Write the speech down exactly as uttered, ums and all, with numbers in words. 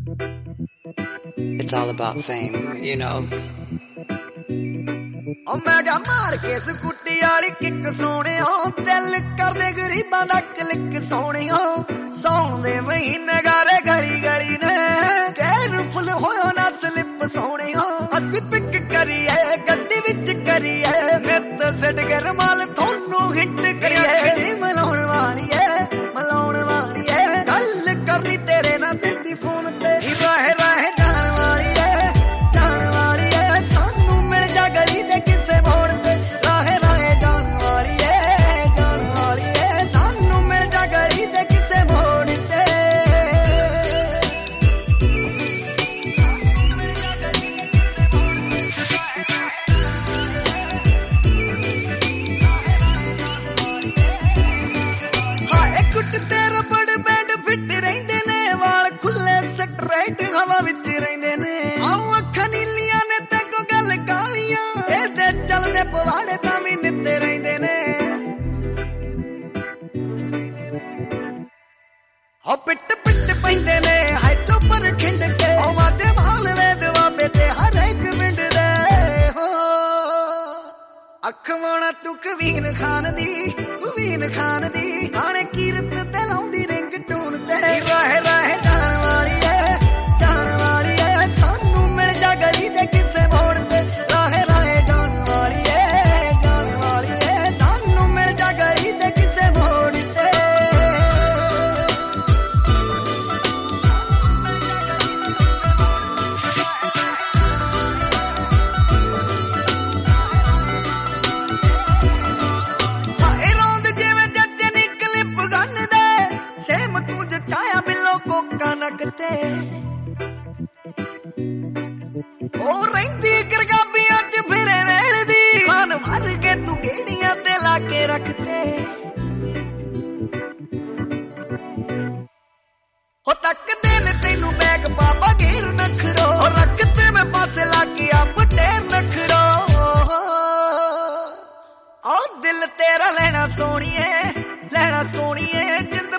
It's all about fame, you know. Oh, मैं क्या मार के स्कूटी वाली किक सोनिया दिल कर दे गरीबां दा क्लिक सोनिया सौन दे महीने गारे गली गली ने केयरफुल होयो ना स्लिप सोनिया असी पिक करिए गड्डी विच करिए नित सिट के रमाल थोनू हिट करिए जी मलाउण वाली है मलाउण वाली है गल करनी तेरे ना सिद्धी फोन ते रह रह जान वाली है जान वाली है सानू मिल जा गली दे किसे मोड़ ते रह रह जान वाली है जान वाली है सानू मिल जा गली दे किसे मोड़ ते हाय कुट तेरा बड़ बैंड फिट रहिंदे ने वाल खुले स्ट्रेट हवा विच रहिंदे ने आओ अखां नीलियां ने ते को गल कालियां एदे चलदे पवाड़े तां भी नित्ते रहिंदे ने हो पिट पिट पैंदे ने हाय चोपर खिंड के ओ वादे माल वेद वाबे ते हर एक मिंड दे हो अख वाणा तू कवीन खान दी कवीन खान दी गाने कीरत ते लाउंदी रिंग टून ते रह रह जान वाली है जान वाली है सानू मिल जा गली दे किसे मोड़ ते रह रह जान वाली है जान वाली है सानू मिल जा गली दे किसे मोड़ ते हाय रौंद जिवें जੱਜ नी क्लिप गन दे सेम तू जचाया बिलो कोका नकते ओ रहिंदी करगाबियां च फिरे वेलदी मन भर के तू गेड़ियां ते ला के रखते हो तकदे ने तैनू बैग बाबा घेर नखरो रखते में पासे लाके आप ढेर नखरो ओ दिल तेरा लेना सोनिए लेना सोनिए जिंद